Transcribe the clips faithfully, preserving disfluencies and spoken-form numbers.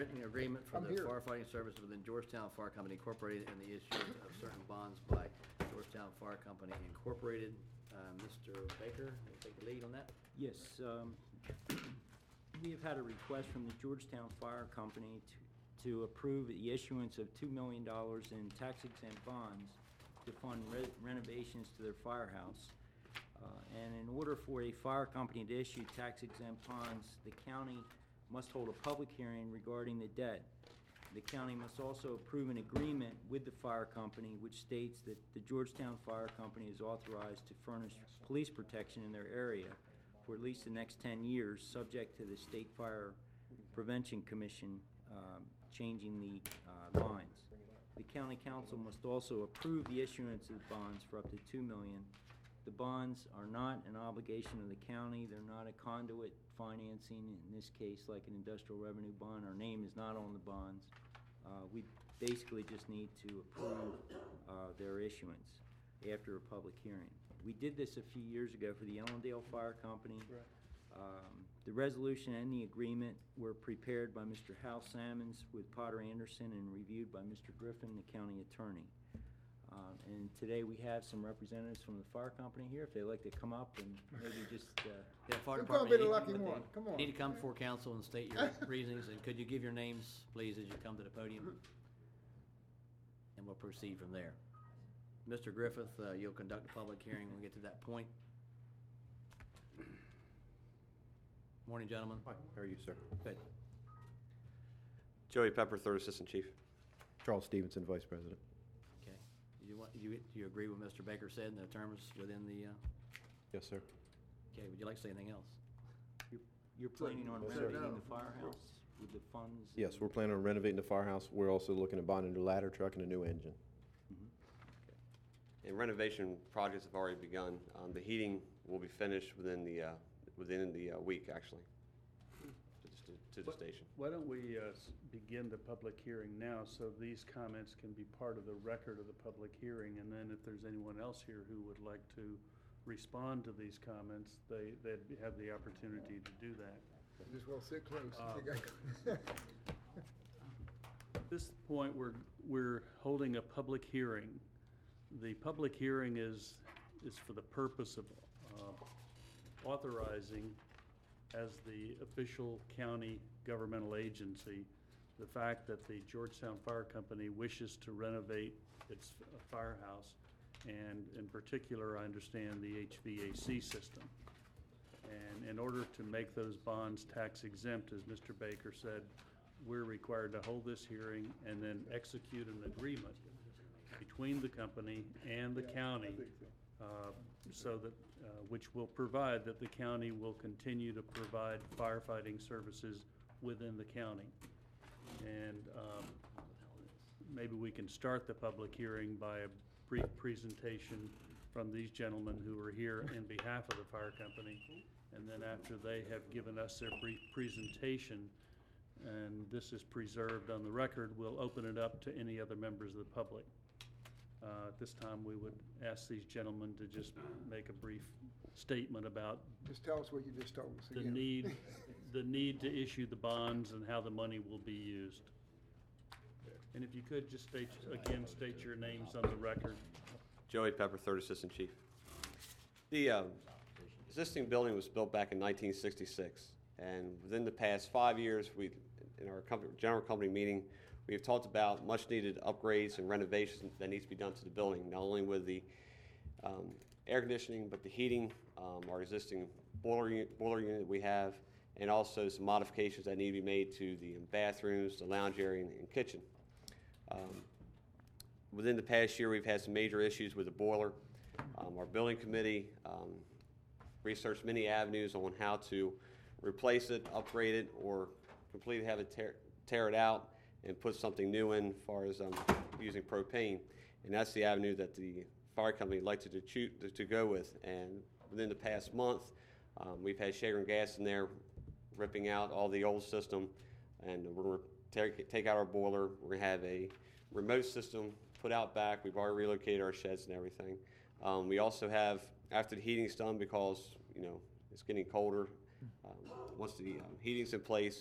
written agreement for I'm the here. firefighting service within Georgetown Fire Company Incorporated and the issuance of certain bonds by Georgetown Fire Company Incorporated. Uh, Mister Baker, will you take the lead on that? Yes, um, we have had a request from the Georgetown Fire Company to, to approve the issuance of two million dollars in tax-exempt bonds to fund re- renovations to their firehouse. Uh, and in order for a fire company to issue tax-exempt bonds, the county must hold a public hearing regarding the debt. The county must also approve an agreement with the fire company which states that the Georgetown Fire Company is authorized to furnish police protection in their area for at least the next ten years, subject to the State Fire Prevention Commission um, changing the uh, lines. The county council must also approve the issuance of bonds for up to two million dollars. The bonds are not an obligation of the county. They're not a conduit financing, in this case, like an industrial revenue bond. Our name is not on the bonds. Uh, we basically just need to approve uh, their issuance after a public hearing. We did this a few years ago for the Ellendale Fire Company. Right. Um, the resolution and the agreement were prepared by Mister Hal Sammons with Potter Anderson and reviewed by Mister Griffin, the county attorney. Um, and today we have some representatives from the fire company here, if they'd like to come up and maybe just, uh, Yeah, fire You're gonna department. be the you- lucky you- one. Come on. Need to come before council and state your reasons, and could you give your names, please, as you come to the podium? And we'll proceed from there. Mister Griffith, uh, you'll conduct a public hearing when we get to that point. Morning, gentlemen. Hi, how are you, sir? Good. Joey Pepper, Third Assistant Chief. Charles Stevenson, Vice President. Okay. Do you want, do you, do you agree with Mister Baker said in the terms within the, uh, Yes, sir. okay, would you like to say anything else? you're, you're planning on Yes, sir. renovating the firehouse with the funds? Yes, we're planning on renovating the firehouse. We're also looking at buying a new ladder truck and a new engine. And renovation projects have already begun. Um, the heating will be finished within the, uh, within the uh, week, actually, to the, st- to the Why- station. Why don't we uh, s- begin the public hearing now, so these comments can be part of the record of the public hearing, and then if there's anyone else here who would like to respond to these comments, they, they'd be- have the opportunity to do that. Just well sit close. Uh, At this point, we're, we're holding a public hearing. The public hearing is, is for the purpose of uh, authorizing, as the official county governmental agency, the fact that the Georgetown Fire Company wishes to renovate its firehouse, and in particular, I understand the H V A C system. And in order to make those bonds tax exempt, as Mister Baker said, we're required to hold this hearing and then execute an agreement between the company and the county, uh, so that, uh, which will provide that the county will continue to provide firefighting services within the county. And um, maybe we can start the public hearing by a brief presentation from these gentlemen who are here in behalf of the fire company. And then after they have given us their brief presentation, and this is preserved on the record, we'll open it up to any other members of the public. Uh, At this time, we would ask these gentlemen to just make a brief statement about Just tell us what you just told us the again. need, the need to issue the bonds and how the money will be used. And if you could, just state, again, state your names on the record. Joey Pepper, Third Assistant Chief. The uh, existing building was built back in nineteen sixty-six, and within the past five years, we, in our company, general company meeting, we have talked about much-needed upgrades and renovations that needs to be done to the building, not only with the um, air conditioning, but the heating, um, our existing boiler unit, boiler unit that we have, and also some modifications that need to be made to the bathrooms, the lounge area, and, and kitchen. Um, within the past year, we've had some major issues with the boiler. Um, our building committee um, researched many avenues on how to replace it, upgrade it, or completely have it tear, tear it out and put something new in as far as um, using propane. And that's the avenue that the fire company would like to, to, to go with. And within the past month, um, we've had Chagrin Gas in there ripping out all the old system, and we're going to take, take out our boiler. We're going to have a remote system put out back. We've already relocated our sheds and everything. Um, we also have, after the heating's done, because you know it's getting colder, um, once the um, heating's in place,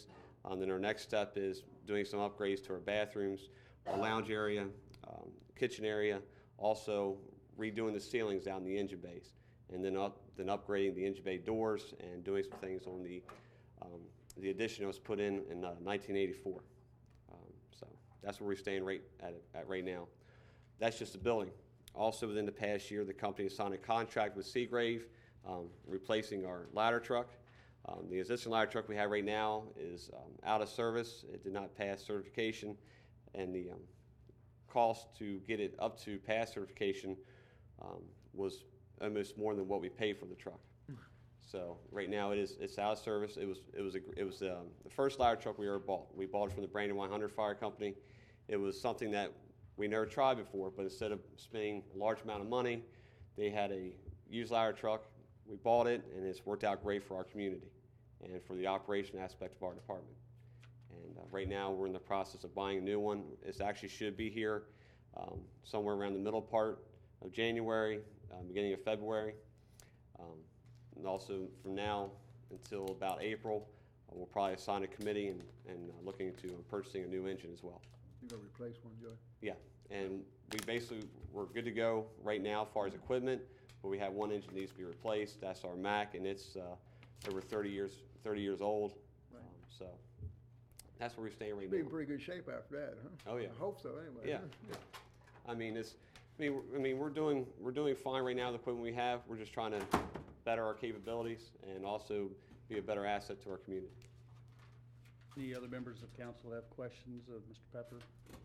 Um, then our next step is doing some upgrades to our bathrooms, our lounge area, um, kitchen area, also redoing the ceilings down in the engine bays, and then up, then upgrading the engine bay doors and doing some things on the um, the addition that was put in in uh, nineteen eighty-four. Um, so that's where we're staying right at, at right now. That's just the building. Also, within the past year, the company has signed a contract with Seagrave, um, replacing our ladder truck. Um, the existing ladder truck we have right now is um, out of service. It did not pass certification, and the um, cost to get it up to pass certification um, was almost more than what we paid for the truck. So right now it is it's out of service. It was it was a, it was um, the first ladder truck we ever bought. We bought it from the Brandywine Hunter Fire Company. It was something that we never tried before, but instead of spending a large amount of money, they had a used ladder truck. We bought it, and it's worked out great for our community and for the operation aspect of our department. And uh, right now we're in the process of buying a new one. It actually should be here um, somewhere around the middle part of January, uh, beginning of February. Um, and also from now until about April, uh, we'll probably assign a committee and, and uh, looking into purchasing a new engine as well. You're gonna replace one, Joe? Yeah, and we basically, we're good to go right now as far as equipment, but we have one engine that needs to be replaced. That's our Mack, and it's uh, over thirty years, thirty years old. Right. Um, so that's where we stay right Be in now. pretty good shape after that, huh? Oh, yeah. I hope so, anyway. Yeah. huh? I mean, it's, I mean, we're- I mean, we're doing, we're doing fine right now with the equipment we have. We're just trying to better our capabilities and also be a better asset to our community. Any other members of council have questions of Mister Pepper?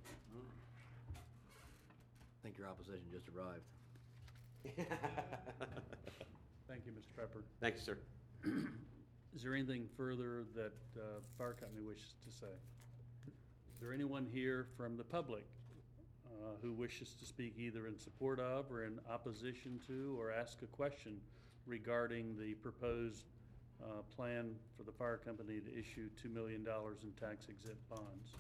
I think your opposition just arrived. Thank you, Mister Pepper. Thank you, sir. Is there anything further that uh, fire company wishes to say? Is there anyone here from the public uh, who wishes to speak either in support of or in opposition to or ask a question regarding the proposed uh, plan for the fire company to issue two million dollars in tax exempt bonds?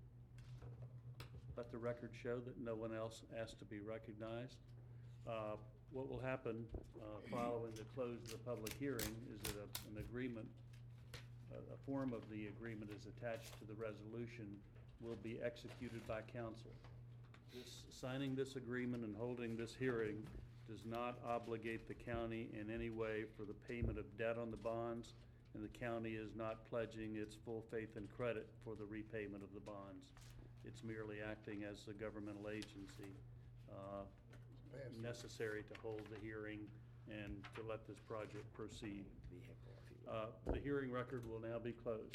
Let the record show that no one else asked to be recognized. Uh, What will happen uh, following the close of the public hearing is that a- an agreement, a a form of the agreement is attached to the resolution, will be executed by council. This, signing this agreement and holding this hearing does not obligate the county in any way for the payment of debt on the bonds, and the county is not pledging its full faith and credit for the repayment of the bonds. It's merely acting as a governmental agency uh, necessary to hold the hearing and to let this project proceed. Vehicle, if you will. Uh, The hearing record will now be closed.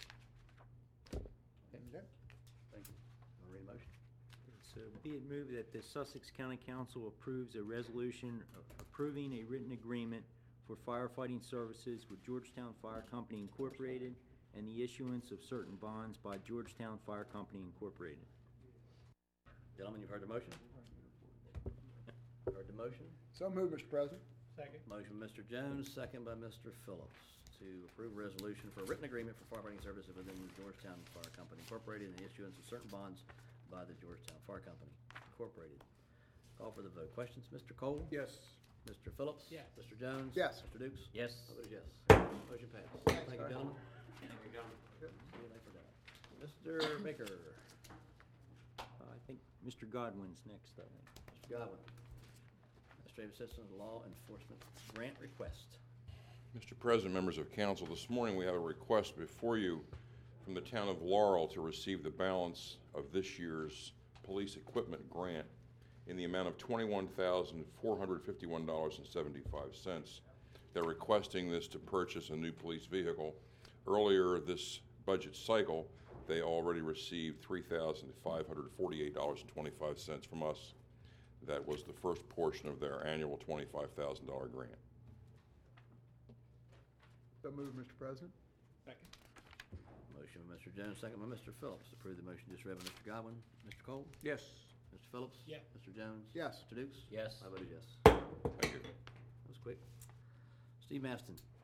Okay. Thank you. Want to read a motion? So be it moved that the Sussex County Council approves a resolution approving a written agreement for firefighting services with Georgetown Fire Company Incorporated and the issuance of certain bonds by Georgetown Fire Company Incorporated. Gentlemen, you've heard the motion? Heard the motion? So moved, Mister President. Motion by Mister Jones, second by Mister Phillips, to approve a resolution for a written agreement for firefighting services within the Georgetown Fire Company Incorporated and the issuance of certain bonds by the Georgetown Fire Company Incorporated. Call for the vote. Questions? Mister Cole? Yes. Mister Phillips? Yes. Mister Jones? Yes. Mister Dukes? Yes. I vote yes. Motion passed. Thank you, sir. gentlemen. Thank you, gentlemen. See you later. Mister Baker? Uh, I think Mister Godwin's next, I think. Mister Godwin? Administrative Assistant Law Enforcement Grant Request. Mister President, members of council, this morning we have a request before you from the town of Laurel to receive the balance of this year's police equipment grant in the amount of twenty-one thousand four hundred fifty-one dollars and seventy-five cents. They're requesting this to purchase a new police vehicle. Earlier this budget cycle, they already received three thousand five hundred forty-eight dollars and twenty-five cents from us. That was the first portion of their annual twenty-five thousand dollars grant. So moved, Mister President. Motion by Mister Jones, second by Mister Phillips. Approve the motion just read by Mister Godwin. Mister Cole? Yes. Mister Phillips? Yeah. Mister Jones? Yes. Mister Dukes? Yes. I voted yes. Thank you. That was quick. Steve Maston?